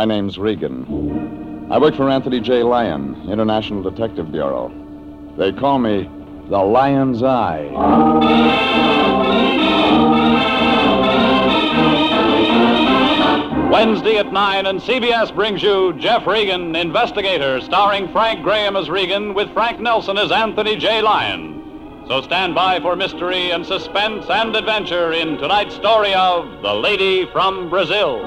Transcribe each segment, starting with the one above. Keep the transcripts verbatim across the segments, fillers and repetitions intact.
My name's Regan. I work for Anthony J. Lyon, International Detective Bureau. They call me the Lion's Eye. Wednesday at nine, and C B S brings you Jeff Regan, Investigator, starring Frank Graham as Regan with Frank Nelson as Anthony J. Lyon. So stand by for mystery and suspense and adventure in tonight's story of The Lady from Brazil.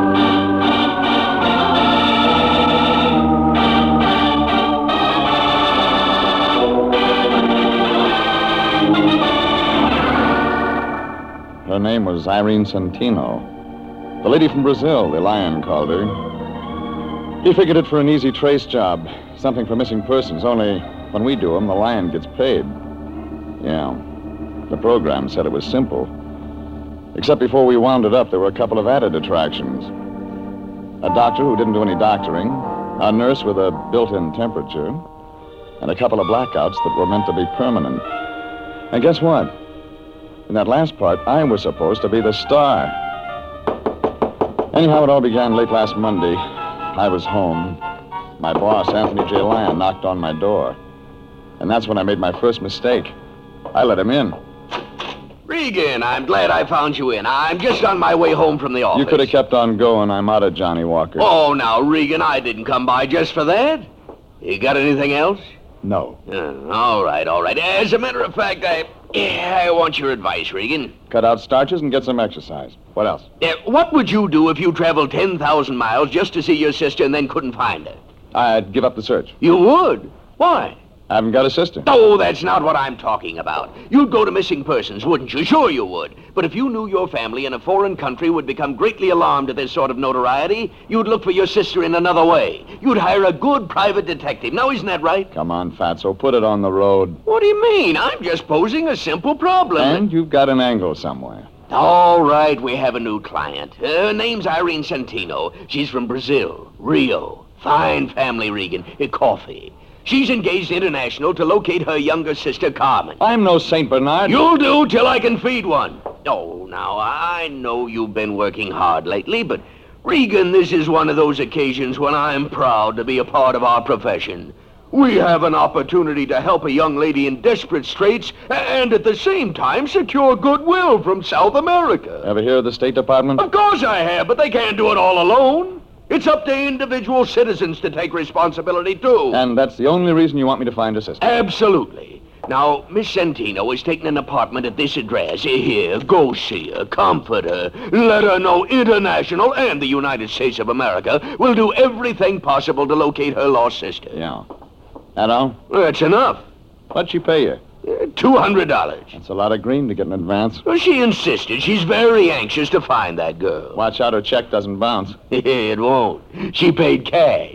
Her name was Irene Santino. The lady from Brazil, the Lion called her. He figured it for an easy trace job, something for missing persons, only when we do them, the Lion gets paid. Yeah, the program said it was simple. Except before we wound it up, there were a couple of added attractions. A doctor who didn't do any doctoring, a nurse with a built-in temperature, and a couple of blackouts that were meant to be permanent. And guess what? In that last part, I was supposed to be the star. Anyhow, it all began late last Monday. I was home. My boss, Anthony J. Lyon, knocked on my door. And that's when I made my first mistake. I let him in. Regan, I'm glad I found you in. I'm just on my way home from the office. You could have kept on going. I'm out of Johnny Walker. Oh, now, Regan, I didn't come by just for that. You got anything else? No. Uh, all right, all right. As a matter of fact, I, I want your advice, Regan. Cut out starches and get some exercise. What else? Uh, what would you do if you traveled ten thousand miles just to see your sister and then couldn't find her? I'd give up the search. You would? Why? I haven't got a sister. Oh, that's not what I'm talking about. You'd go to missing persons, wouldn't you? Sure you would. But if you knew your family in a foreign country would become greatly alarmed at this sort of notoriety, you'd look for your sister in another way. You'd hire a good private detective. Now, isn't that right? Come on, Fatso, put it on the road. What do you mean? I'm just posing a simple problem. And you've got an angle somewhere. All right, we have a new client. Her name's Irene Santino. She's from Brazil, Rio. Fine family, Regan. Uh, coffee. She's engaged international to locate her younger sister, Carmen. I'm no Saint Bernard. You'll do till I can feed one. Oh, now, I know you've been working hard lately, but, Regan, this is one of those occasions when I'm proud to be a part of our profession. We have an opportunity to help a young lady in desperate straits and at the same time secure goodwill from South America. Ever hear of the State Department? Of course I have, but they can't do it all alone. It's up to individual citizens to take responsibility, too. And that's the only reason you want me to find a sister? Absolutely. Now, Miss Santino is taking an apartment at this address. Here, go see her, comfort her, let her know International and the United States of America will do everything possible to locate her lost sister. Yeah. That all? That's enough. What'd she pay you? Uh, two hundred dollars. That's a lot of green to get in advance. Well, she insisted. She's very anxious to find that girl. Watch out her check doesn't bounce. It won't. She paid cash.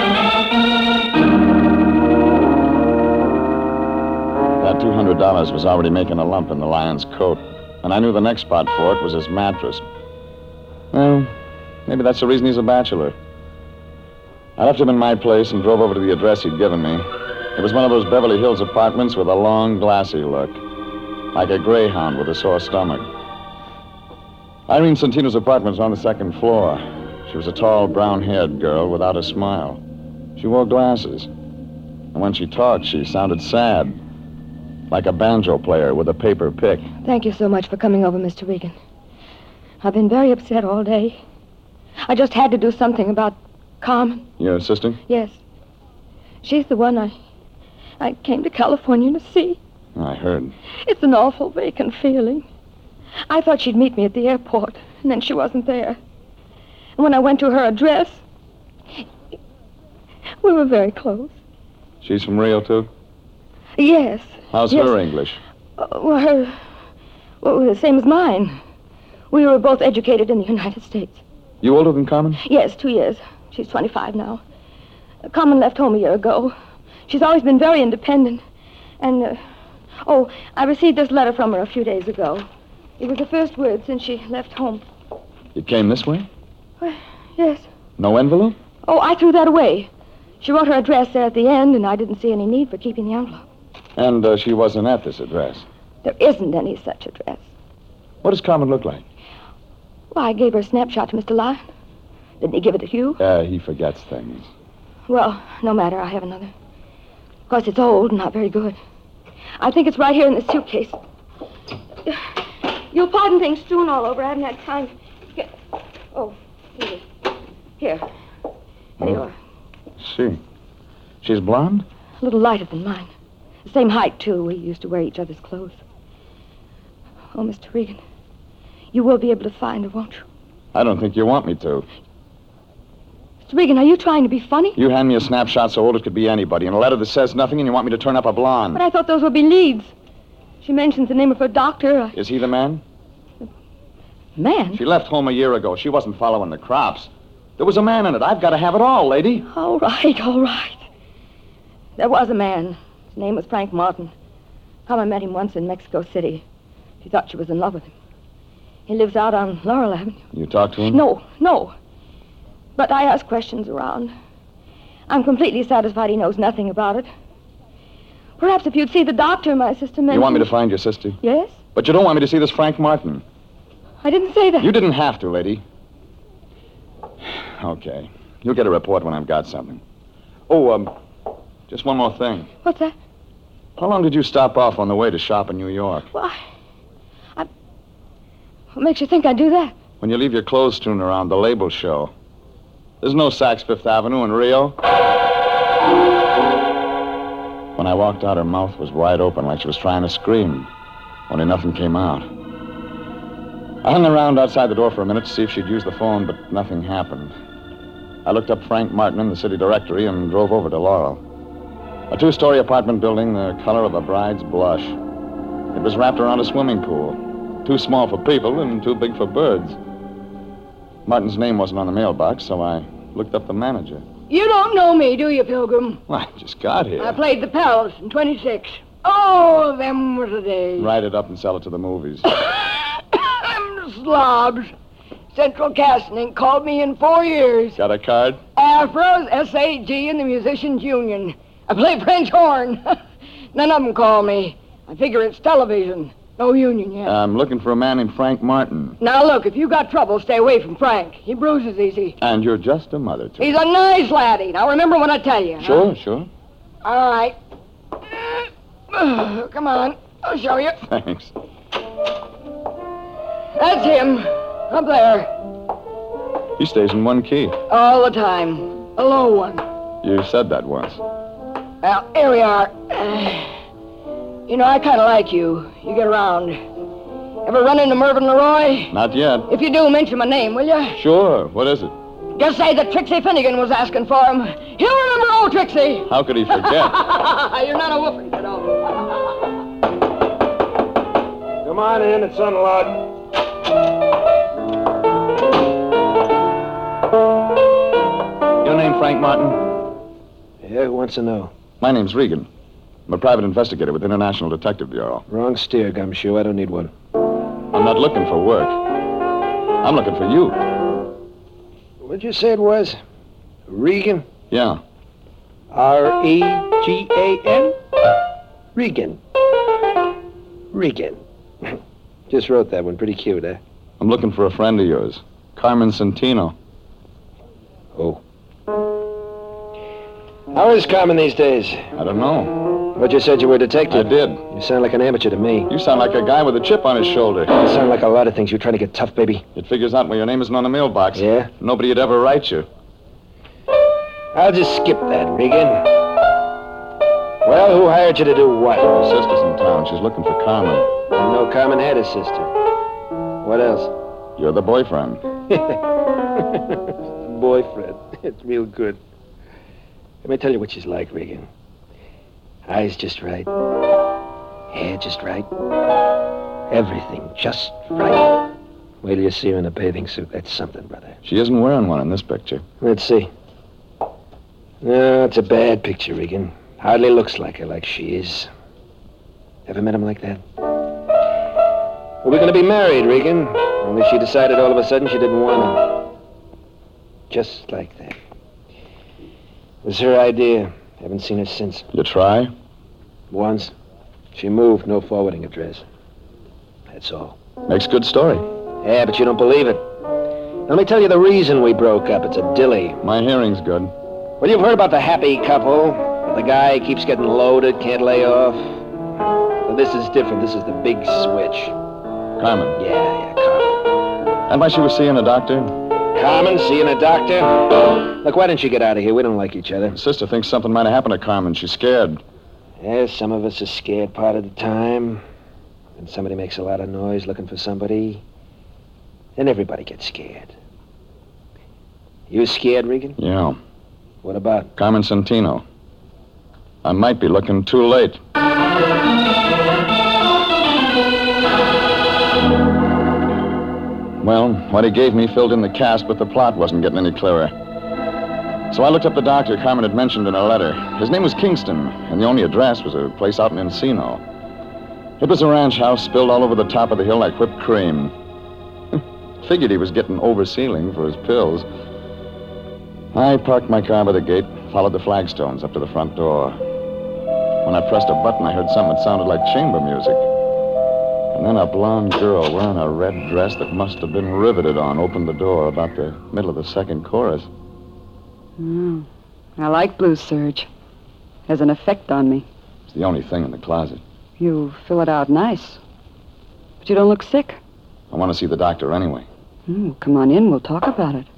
That two hundred dollars was already making a lump in the Lion's coat, and I knew the next spot for it was his mattress. Well, maybe that's the reason he's a bachelor. I left him in my place and drove over to the address he'd given me. It was one of those Beverly Hills apartments with a long, glassy look, like a greyhound with a sore stomach. Irene Santino's apartment was on the second floor. She was a tall, brown-haired girl without a smile. She wore glasses. And when she talked, she sounded sad, like a banjo player with a paper pick. Thank you so much for coming over, Mister Regan. I've been very upset all day. I just had to do something about Carmen. Your sister? Yes. She's the one I... I came to California to see. I heard. It's an awful vacant feeling. I thought she'd meet me at the airport, and then she wasn't there. And when I went to her address, we were very close. She's from Rio, too? Yes. How's yes. her English? Uh, well, her... Well, the same as mine. We were both educated in the United States. You older than Carmen? Yes, two years. She's twenty-five now. Carmen left home a year ago. She's always been very independent. And, uh, oh, I received this letter from her a few days ago. It was the first word since she left home. You came this way? Well, yes. No envelope? Oh, I threw that away. She wrote her address there at the end, and I didn't see any need for keeping the envelope. And uh, she wasn't at this address? There isn't any such address. What does Carmen look like? Well, I gave her a snapshot to Mister Lyon. Didn't he give it to you? Uh, he forgets things. Well, no matter. I have another. Of course, it's old and not very good. I think it's right here in the suitcase. You'll pardon things strewn all over. I haven't had time. Here. Oh, here it is. Here. There you are. See. She's blonde? A little lighter than mine. The same height, too. We used to wear each other's clothes. Oh, Mister Regan, you will be able to find her, won't you? I don't think you want me to. Mister Regan, are you trying to be funny? You hand me a snapshot so old it could be anybody, and a letter that says nothing, and you want me to turn up a blonde. But I thought those would be leads. She mentions the name of her doctor. I... Is he the man? Man? She left home a year ago. She wasn't following the crops. There was a man in it. I've got to have it all, lady. All right, all right. There was a man. His name was Frank Martin. Carmen met him once in Mexico City. She thought she was in love with him. He lives out on Laurel Avenue. You talked to him? No, no. But I asked questions around. I'm completely satisfied he knows nothing about it. Perhaps if you'd see the doctor, my sister mentioned... You want me to find your sister? Yes? But you don't want me to see this Frank Martin. I didn't say that. You didn't have to, lady. Okay. You'll get a report when I've got something. Oh, um, just one more thing. What's that? How long did you stop off on the way to shop in New York? Why? I... What makes you think I'd do that? When you leave your clothes strewn around the label show. There's no Saks Fifth Avenue in Rio. When I walked out, her mouth was wide open like she was trying to scream. Only nothing came out. I hung around outside the door for a minute to see if she'd use the phone, but nothing happened. I looked up Frank Martin in the city directory and drove over to Laurel. A two-story apartment building the color of a bride's blush. It was wrapped around a swimming pool. Too small for people and too big for birds. Martin's name wasn't on the mailbox, so I looked up the manager. You don't know me, do you, Pilgrim? Well, I just got here. I played the Palace in twenty-six. Oh, them were the days. Write it up and sell it to the movies. Them slobs. Central Casting ain't called me in four years. Got a card? Afros, S A G, and the Musicians Union. I play French horn. None of them call me. I figure it's television. No union yet. I'm looking for a man named Frank Martin. Now, look, if you got trouble, stay away from Frank. He bruises easy. And you're just a mother to He's a nice laddie. Now, remember when I tell you. Sure, huh? sure. All right. Come on. I'll show you. Thanks. That's him. Up there. He stays in one key. All the time. A low one. You said that once. Well, here we are. You know, I kind of like you. You get around. Ever run into Mervyn Leroy? Not yet. If you do, mention my name, will you? Sure. What is it? Just say that Trixie Finnegan was asking for him. He'll remember old Trixie. How could he forget? You're not a woofer, you know. Come on in, it's unlocked. Your name Frank Martin? Yeah, who wants to know? My name's Regan. I'm a private investigator with the International Detective Bureau. Wrong steer, Gumshoe. I don't need one. I'm not looking for work. I'm looking for you. What'd you say it was? Regan? Yeah. R E G A N? Regan. Regan. Just wrote that one. Pretty cute, eh? I'm looking for a friend of yours, Carmen Centino. Oh. How is Carmen these days? I don't know. But you said you were a detective. I did. You sound like an amateur to me. You sound like a guy with a chip on his shoulder. You sound like a lot of things. You're trying to get tough, baby. It figures out when your name isn't on the mailbox. Yeah? Nobody'd ever write you. I'll just skip that, Regan. Well, who hired you to do what? My sister's in town. She's looking for Carmen. I know Carmen had a sister. What else? You're the boyfriend. Boyfriend. It's real good. Let me tell you what she's like, Regan. Eyes just right. Hair just right. Everything just right. Wait till you see her in a bathing suit. That's something, brother. She isn't wearing one in this picture. Let's see. No, it's a bad picture, Regan. Hardly looks like her, like she is. Ever met him like that? Well, we're going to be married, Regan. Only she decided all of a sudden she didn't want to. Just like that. It was her idea. Haven't seen her since. You try? Once. She moved, no forwarding address. That's all. Makes good story. Yeah, but you don't believe it. Let me tell you the reason we broke up. It's a dilly. My hearing's good. Well, you've heard about the happy couple. The guy keeps getting loaded, can't lay off. Well, this is different. This is the big switch. Carmen. Yeah, yeah, Carmen. And why she was seeing a doctor? Carmen, seeing a doctor? Look, why don't you get out of here? We don't like each other. My sister thinks something might have happened to Carmen. She's scared. Yeah, some of us are scared part of the time. When somebody makes a lot of noise looking for somebody, then everybody gets scared. You scared, Regan? Yeah. What about? Carmen Santino. I might be looking too late. Well, what he gave me filled in the cast, but the plot wasn't getting any clearer. So I looked up the doctor Carmen had mentioned in her letter. His name was Kingston, and the only address was a place out in Encino. It was a ranch house spilled all over the top of the hill like whipped cream. Figured he was getting oversealing for his pills. I parked my car by the gate, followed the flagstones up to the front door. When I pressed a button, I heard something that sounded like chamber music. And then a blonde girl wearing a red dress that must have been riveted on opened the door about the middle of the second chorus. Mm. I like blue serge. Has an effect on me. It's the only thing in the closet. You fill it out nice. But you don't look sick. I want to see the doctor anyway. Mm, come on in. We'll talk about it.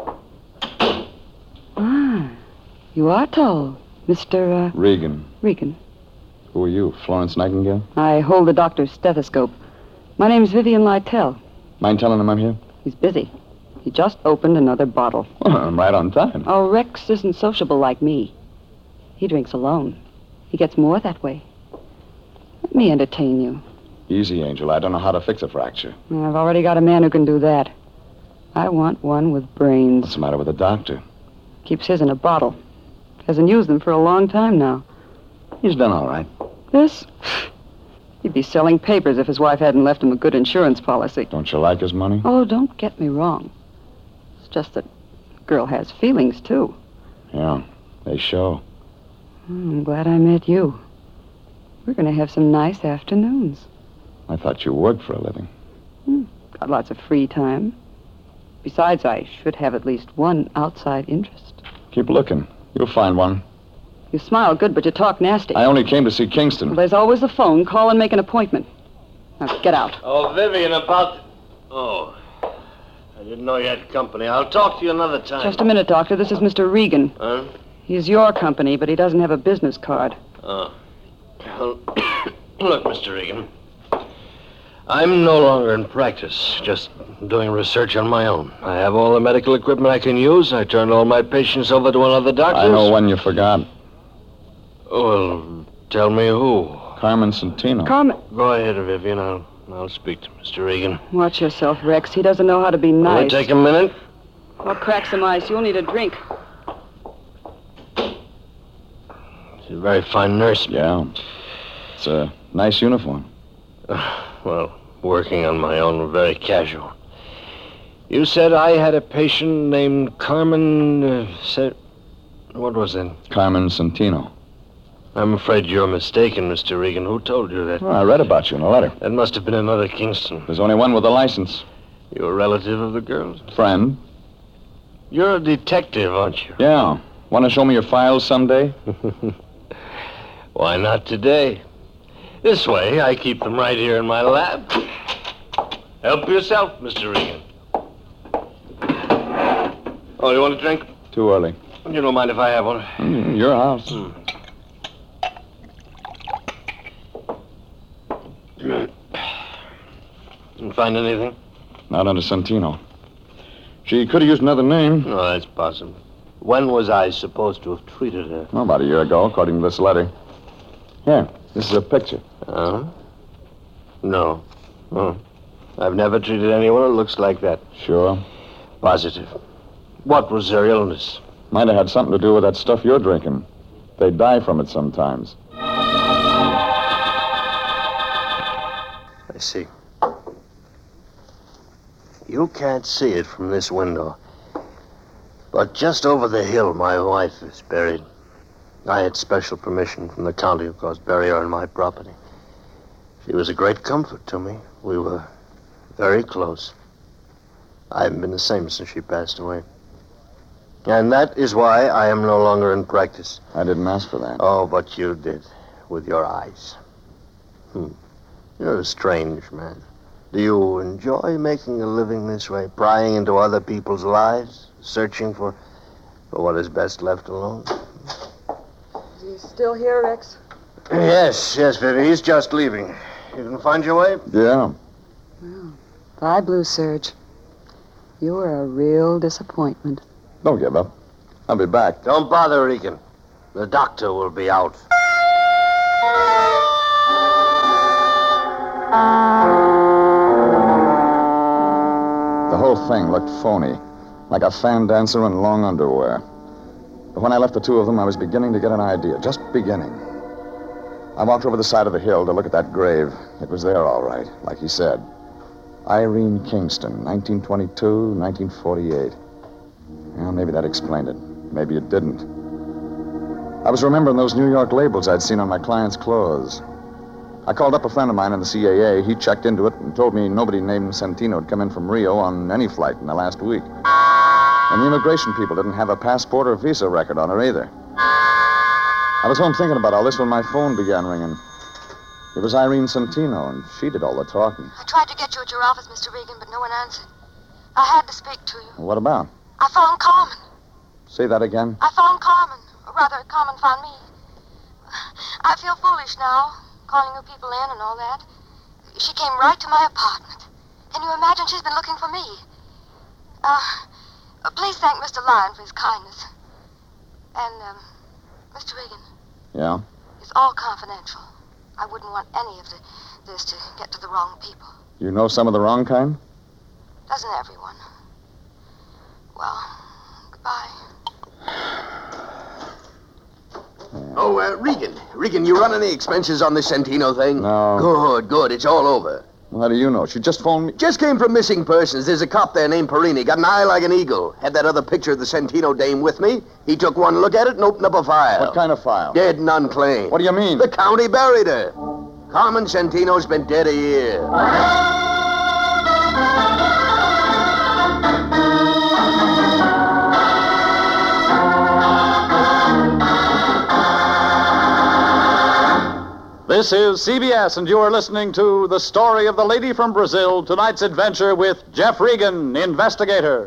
Ah, you are tall, Mister Uh, Regan. Regan. Who are you, Florence Nightingale? I hold the doctor's stethoscope. My name's Vivian Lytell. Mind telling him I'm here? He's busy. He just opened another bottle. Well, I'm right on time. Oh, Rex isn't sociable like me. He drinks alone. He gets more that way. Let me entertain you. Easy, Angel. I don't know how to fix a fracture. I've already got a man who can do that. I want one with brains. What's the matter with the doctor? Keeps his in a bottle. Hasn't used them for a long time now. He's done all right. This? He'd be selling papers if his wife hadn't left him a good insurance policy. Don't you like his money? Oh, don't get me wrong. It's just that the girl has feelings, too. Yeah, they show. I'm glad I met you. We're going to have some nice afternoons. I thought you worked for a living. Hmm. Got lots of free time. Besides, I should have at least one outside interest. Keep looking. You'll find one. You smile good, but you talk nasty. I only came to see Kingston. Well, there's always the phone. Call and make an appointment. Now, get out. Oh, Vivian, about... Oh, I didn't know you had company. I'll talk to you another time. Just a minute, Doctor. This is Mister Regan. Huh? He's your company, but he doesn't have a business card. Oh. Well, look, Mister Regan. I'm no longer in practice, just doing research on my own. I have all the medical equipment I can use. I turned all my patients over to another doctor. I know one you forgot. Well, tell me who. Carmen Santino. Carmen. Go ahead, Vivian. I'll, I'll speak to Mister Regan. Watch yourself, Rex. He doesn't know how to be Will it nice. take a minute? I'll crack some ice. You'll need a drink. She's a very fine nurse. Yeah. It's a nice uniform. Well, working on my own, very casual. You said I had a patient named Carmen... Uh, said... What was it? Carmen Santino. I'm afraid you're mistaken, Mister Regan. Who told you that? Well, I read about you in a letter. That must have been another Kingston. There's only one with a license. You're a relative of the girl's? Friend. You're a detective, aren't you? Yeah. Want to show me your files someday? Why not today? This way, I keep them right here in my lab. Help yourself, Mister Regan. Oh, you want a drink? Too early. You don't mind if I have one? Mm, your house. Hmm. Didn't find anything? Not under Santino. She could have used another name. No, that's possible. When was I supposed to have treated her? Oh, about a year ago, according to this letter. Here, this is a picture. Uh-huh. No. Oh. I've never treated anyone who looks like that. Sure. Positive. What was their illness? Might have had something to do with that stuff you're drinking. They die from it sometimes. I see. You can't see it from this window. But just over the hill, my wife is buried. I had special permission from the county, of course, bury her on my property. She was a great comfort to me. We were very close. I haven't been the same since she passed away. And that is why I am no longer in practice. I didn't ask for that. Oh, but you did. With your eyes. Hmm. You're a strange man. Do you enjoy making a living this way? Prying into other people's lives? Searching for, for what is best left alone? Is he still here, Rex? Yes, yes, Vivi. He's just leaving. You can find your way? Yeah. Well, bye, Blue Serge. You were a real disappointment. Don't give up. I'll be back. Don't bother, Regan. The doctor will be out. The whole thing looked phony, like a fan dancer in long underwear. But when I left the two of them, I was beginning to get an idea, just beginning. I walked over the side of the hill to look at that grave. It was there, all right, like he said. Irene Kingston, nineteen twenty-two, nineteen forty-eight. Well, maybe that explained it. Maybe it didn't. I was remembering those New York labels I'd seen on my client's clothes. I called up a friend of mine in the C A A. He checked into it and told me nobody named Santino had come in from Rio on any flight in the last week. And the immigration people didn't have a passport or visa record on her either. I was home thinking about all this when my phone began ringing. It was Irene Santino, and she did all the talking. I tried to get you at your office, Mister Regan, but no one answered. I had to speak to you. What about? I found Carmen. Say that again. I found Carmen. Or rather, Carmen found me. I feel foolish now, calling you people in and all that. She came right to my apartment. Can you imagine she's been looking for me? Uh, please thank Mister Lyon for his kindness. And, um, Mister Regan. Yeah? It's all confidential. I wouldn't want any of the, this to get to the wrong people. You know some of the wrong kind? Doesn't everyone? Well, goodbye. Oh, uh, Regan. Regan, you run any expenses on this Santino thing? No. Good, good. It's all over. Well, how do you know? She just phoned me. Just came from missing persons. There's a cop there named Perini. Got an eye like an eagle. Had that other picture of the Santino dame with me. He took one look at it and opened up a file. What kind of file? Dead and unclaimed. What do you mean? The county buried her. Carmen Santino's been dead a year. This is C B S, and you are listening to The Story of the Lady from Brazil, tonight's adventure with Jeff Regan, investigator.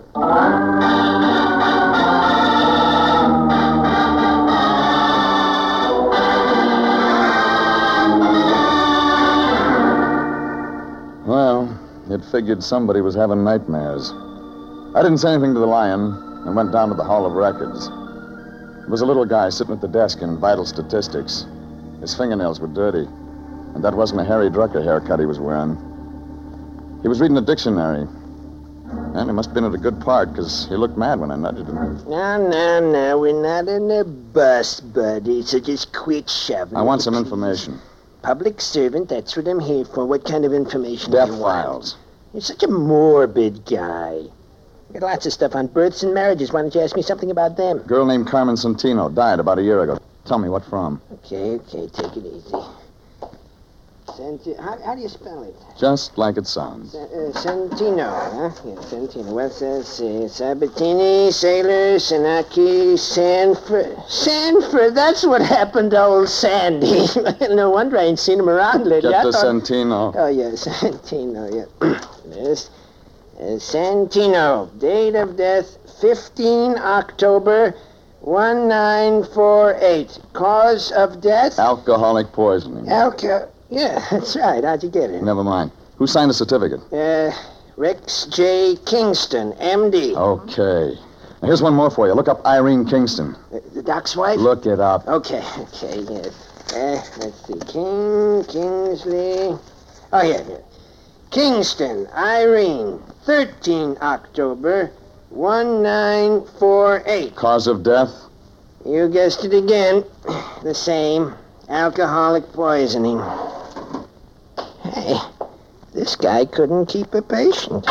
Well, it figured somebody was having nightmares. I didn't say anything to the Lion and went down to the Hall of Records. There was a little guy sitting at the desk in Vital Statistics. His fingernails were dirty, and that wasn't a Harry Drucker haircut he was wearing. He was reading a dictionary, and he must have been at a good part, because he looked mad when I nudged him. No, no, no, we're not in a bus, buddy, so just quit shoving. I want some information. Public servant, that's what I'm here for. What kind of information Death do you want? files. You're such a morbid guy. Got lots of stuff on births and marriages. Why don't you ask me something about them? A girl named Carmen Santino died about a year ago. Tell me what from. Okay, okay, take it easy. Santi- how, how do you spell it? Just like it sounds. Sa- uh, Santino, huh? Yeah, Santino. What's that say? Sabatini, Sailor, Sanaki, Sanford. Sanford, that's what happened to old Sandy. No wonder I ain't seen him around lately. Get I to thought- Santino. Oh, yeah, Santino, yeah. Yes. Uh, Santino, date of death, fifteen October nineteen forty-eight. Cause of death? Alcoholic poisoning. Alcohol. Yeah, that's right. How'd you get it? Never mind. Who signed the certificate? Uh, Rex J. Kingston, M D. Okay. Now, here's one more for you. Look up Irene Kingston. Uh, the doc's wife? Look it up. Okay, okay, yeah. Uh, let's see. King, Kingsley. Oh, yeah, yeah. Kingston, Irene, thirteen October nineteen forty-eight. Cause of death? You guessed it again. The same. Alcoholic poisoning. Hey, this guy couldn't keep a patient.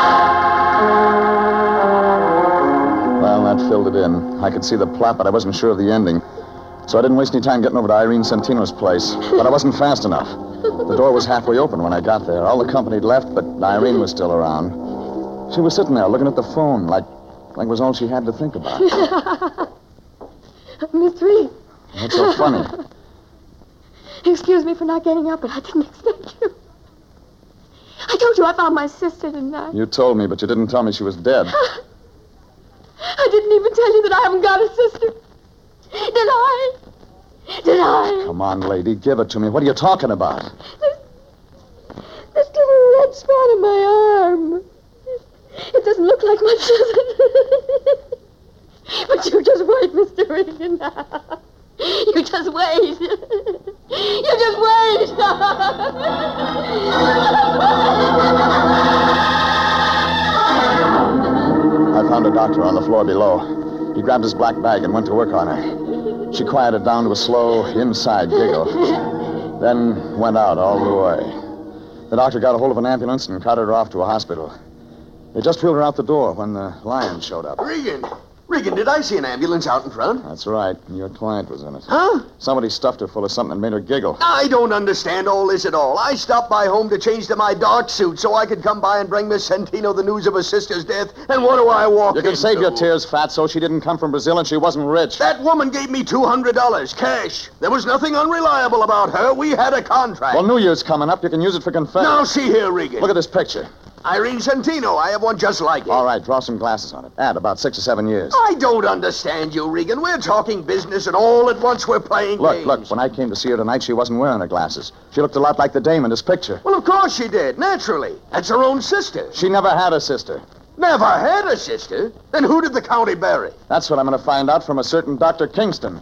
Well, that filled it in. I could see the plot, but I wasn't sure of the ending. So I didn't waste any time getting over to Irene Santino's place. But I wasn't fast enough. The door was halfway open when I got there. All the company had left, but Irene was still around. She was sitting there looking at the phone like like it was all she had to think about. Miss Reed. What's so funny? Excuse me for not getting up, but I didn't expect you. I told you I found my sister, didn't I? You told me, but you didn't tell me she was dead. I didn't even tell you that I haven't got a sister. Did I? Did I? Come on, lady, give it to me. What are you talking about? This, this little red spot on my arm. It doesn't look like much, does it? But you just wait, Mister Regan. You just wait. You just wait. I found a doctor on the floor below. He grabbed his black bag and went to work on her. She quieted down to a slow, inside giggle, then went out all the way. The doctor got a hold of an ambulance and carted her off to a hospital. They just wheeled her out the door when the lion showed up. Regan! Regan, did I see an ambulance out in front? That's right. Your client was in it. Huh? Somebody stuffed her full of something that made her giggle. I don't understand all this at all. I stopped by home to change to my dark suit so I could come by and bring Miss Santino the news of her sister's death. And what do I walk You can into? save your tears, Fatso. She didn't come from Brazil and she wasn't rich. That woman gave me two hundred dollars, cash. There was nothing unreliable about her. We had a contract. Well, New Year's coming up. You can use it for confetti. Now, see here, Regan. Look at this picture. Irene Santino. I have one just like it. All right, draw some glasses on it. Add about six or seven years. I don't understand you, Regan. We're talking business, and all at once we're playing Look, games. look, when I came to see her tonight, she wasn't wearing her glasses. She looked a lot like the dame in this picture. Well, of course she did, naturally. That's her own sister. She never had a sister. Never had a sister? Then who did the county bury? That's what I'm going to find out from a certain Doctor Kingston.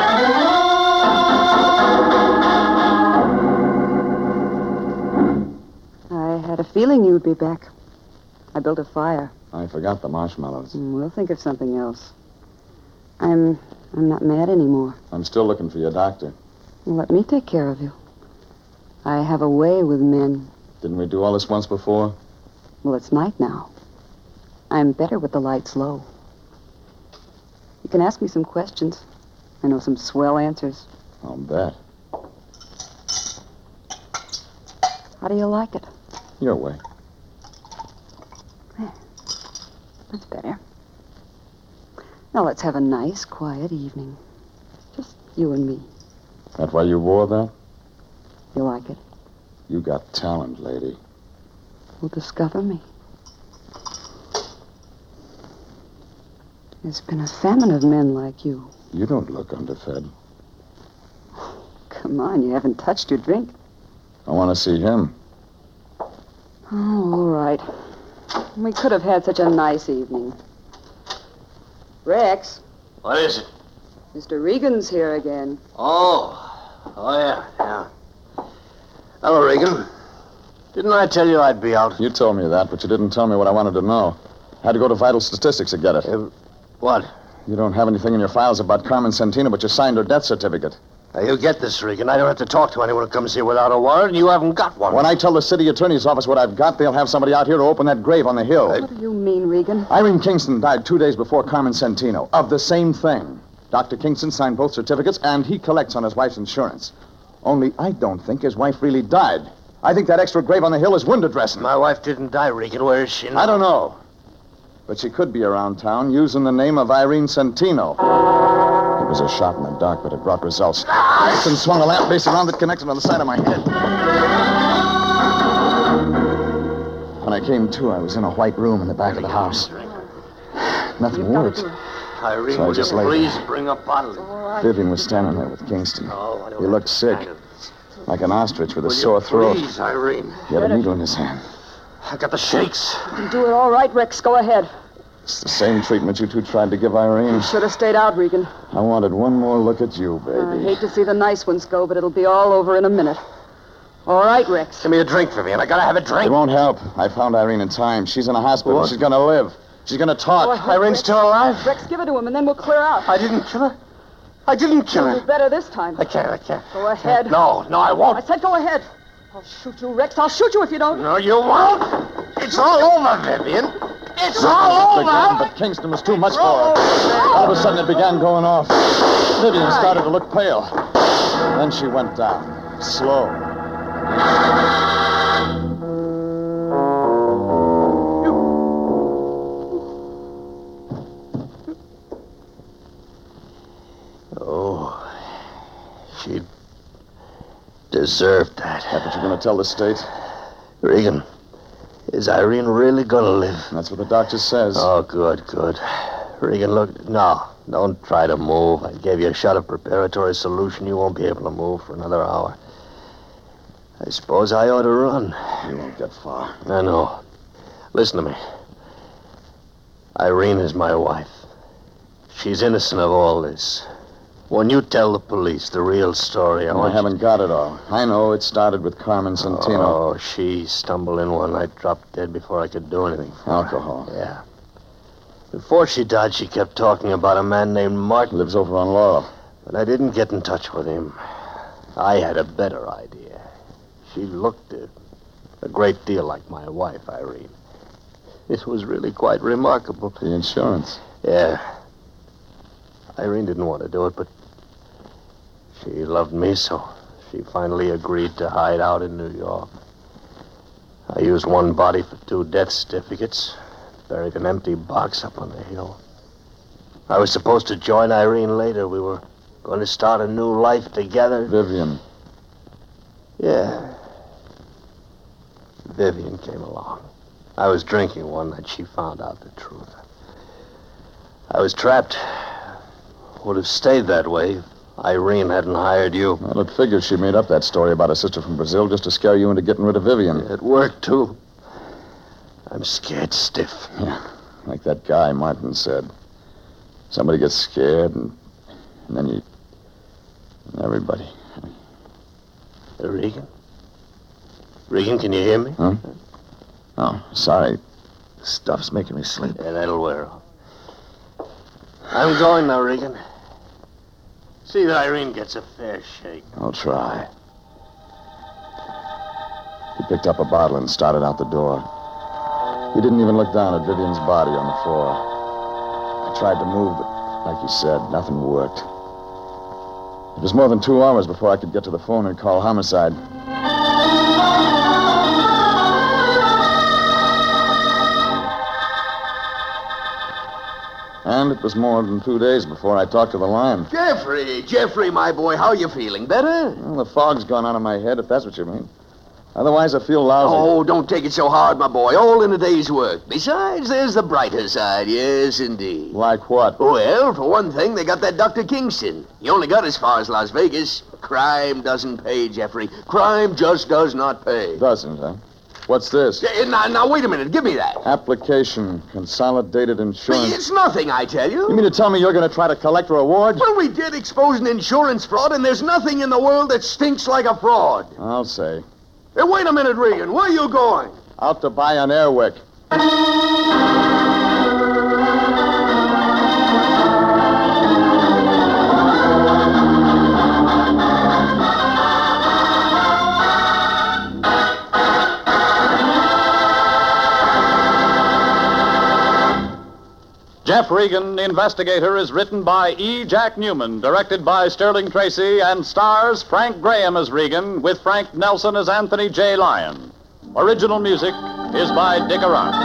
I had a feeling you'd be back. I built a fire. I forgot the marshmallows. Mm, We'll think of something else. I'm I'm not mad anymore. I'm still looking for your doctor. Well, let me take care of you. I have a way with men. Didn't we do all this once before? Well, it's night now. I'm better with the lights low. You can ask me some questions. I know some swell answers. I'll bet. How do you like it? Your way. That's better. Now let's have a nice, quiet evening. Just you and me. That why you wore that? You like it? You got talent, lady. Will discover me. There's been a famine of men like you. You don't look underfed. Come on, you haven't touched your drink. I want to see him. Oh, all right. We could have had such a nice evening. Rex, What is it? Mister Regan's here again. Oh. Oh, yeah, yeah. Hello, Regan. Didn't I tell you I'd be out? You told me that, but you didn't tell me what I wanted to know. Had to go to Vital Statistics to get it. Uh, what? You don't have anything in your files about Carmen Santino, but you signed her death certificate. Now, you get this, Regan. I don't have to talk to anyone who comes here without a warrant, and you haven't got one. When I tell the city attorney's office what I've got, they'll have somebody out here to open that grave on the hill. What do you mean, Regan? Irene Kingston died two days before Carmen Santino of the same thing. Doctor Kingston signed both certificates, and he collects on his wife's insurance. Only I don't think his wife really died. I think that extra grave on the hill is window dressing. My wife didn't die, Regan. Where is she now? I don't know. But she could be around town using the name of Irene Santino. It was a shot in the dark, but it brought results. Kingston swung a lamp base around that connected on the side of my head. When I came to, I was in a white room in the back of the house. Nothing worked. Irene, So I will just you lay please there. bring a bottle? Vivian was standing there with Kingston. Oh, I don't He looked sick, understand it. like an ostrich with a Will you sore throat. Please, Irene. He had a needle in his hand. I got the shakes. You can do it all right, Rex. Go ahead. It's the same treatment you two tried to give Irene. Should have stayed out, Regan. I wanted one more look at you, I baby. hate to see the nice ones go, but it'll be all over in a minute. All right, Rex. Give me a drink, Vivian. I gotta have a It drink. won't help. I found Irene in time. She's in a hospital. What? She's gonna live. She's gonna Go talk. ahead, Irene's Rex. still alive? Rex, give it to him, and then we'll clear out. I didn't kill her. I didn't kill You'll do her. better this time. I can't, I can't. Go ahead. No, no, I I won't. said go ahead. I'll shoot you, Rex. I'll shoot you if you don't. No, you won't. It's all over, Vivian. It's all Quick, Vivian, over. but Kingston was too much for her. All of a sudden, it began going off. Vivian started to look pale. Then she went down, slow. deserved that. That's what you're going to tell the state? Regan, is Irene really gonna live? That's what the doctor says. Oh, good, good. Regan, look, no, don't try to move. I gave you a shot of preparatory solution. You won't be able to move for another hour. I suppose I ought to run. You won't get far. I know. Listen to me. Irene is my wife. She's innocent of all this. When you tell the police the real story, I No, I want you- haven't got it all. I know it started with Carmen Santino. Oh, she stumbled in one night, dropped dead before I could do anything for her. Alcohol. Yeah. Before she died, she kept talking about a man named Martin. Lives over on Laurel. But I didn't get in touch with him. I had a better idea. She looked a, a great deal like my wife, Irene. It was really quite remarkable. The insurance. Yeah. Irene didn't want to do it, but she loved me, so she finally agreed to hide out in New York. I used one body for two death certificates, buried an empty box up on the hill. I was supposed to join Irene later. We were going to start a new life together. Vivian. Yeah. Vivian came along. I was drinking one night. She found out the truth. I was trapped. Would have stayed that way if Irene hadn't hired you. Well, it figures she made up that story about a sister from Brazil just to scare you into getting rid of Vivian. It worked, too. I'm scared stiff. Yeah, like that guy Martin said. Somebody gets scared, and, and then you... And everybody. Uh, Regan? Regan, can you hear me? Huh? Oh, sorry. The stuff's making me sleep. Yeah, that'll wear off. I'm going now, Regan. See that Irene gets a fair shake. I'll try. He picked up a bottle and started out the door. He didn't even look down at Vivian's body on the floor. I tried to move, but like you said, nothing worked. It was more than two hours before I could get to the phone and call homicide. And it was more than two days before I talked to the line. Jeffrey, Jeffrey, my boy, how you feeling? Better? Well, the fog's gone out of my head, if that's what you mean. Otherwise, I feel lousy. Oh, don't take it so hard, my boy. All in a day's work. Besides, there's the brighter side. Yes, indeed. Like what? Well, for one thing, they got that Doctor Kingston. He only got as far as Las Vegas. Crime doesn't pay, Jeffrey. Crime just does not pay. Doesn't, huh? What's this? Yeah, now, now, wait a minute. Give me that. Application, Consolidated Insurance. It's nothing, I tell you. You mean to tell me you're going to try to collect rewards? Well, we did expose an insurance fraud, and there's nothing in the world that stinks like a fraud. I'll say. Hey, wait a minute, Regan. Where are you going? Out to buy an Airwick. Jeff Regan, Investigator, is written by E. Jack Newman, directed by Sterling Tracy, and stars Frank Graham as Regan, with Frank Nelson as Anthony J. Lyon. Original music is by Dick Arant.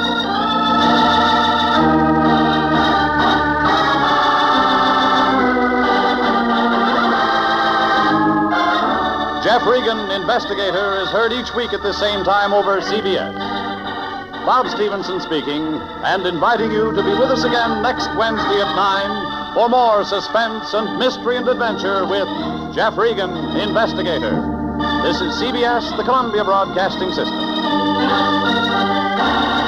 Jeff Regan, Investigator, is heard each week at the same time over C B S. Bob Stevenson speaking, and inviting you to be with us again next Wednesday at nine for more suspense and mystery and adventure with Jeff Regan, Investigator. This is C B S, the Columbia Broadcasting System.